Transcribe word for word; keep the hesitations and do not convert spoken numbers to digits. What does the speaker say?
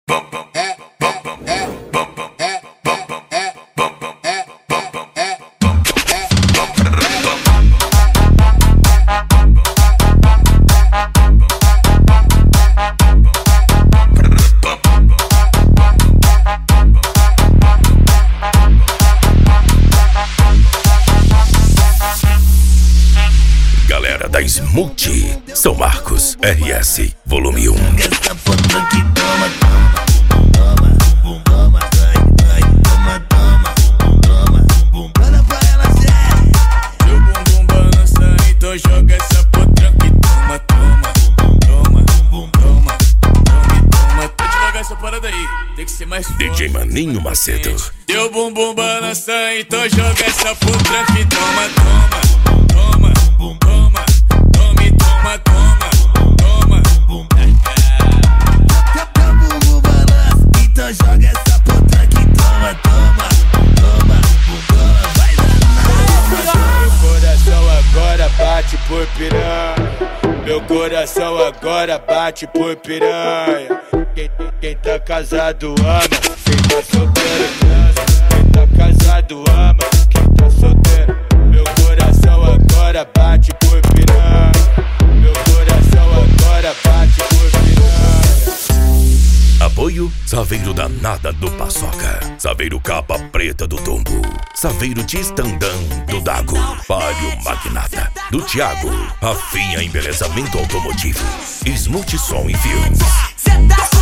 Galera da Smooth, São Marcos, R S, volume um. Joga essa potranca e toma, toma, toma, toma, toma, toma. Devagar essa parada aí, tem que ser mais forte. D J Maninho Macedo. Teu bumbum balança, então joga essa potranca e toma, toma, toma, toma, tome, toma, toma, toma. Teu bumbum balança, então joga essa potranca e toma, toma, toma, toma. Vai dançar. Meu coração agora bate por piranha. Meu coração agora bate por piranha. Quem, quem tá casado ama, quem tá solteiro transa. Quem tá casado ama, quem tá solteiro. Meu coração agora bate por piranha. Meu coração agora bate por piranha. Apoio Saveiro Danada do Paçoca, Saveiro Capa Preta do Tombo, Saveiro Tistandão do Dago, Palio Magnata do Thiago, Rafinha Embelezamento Automotivo, Smooth Som e Filmes.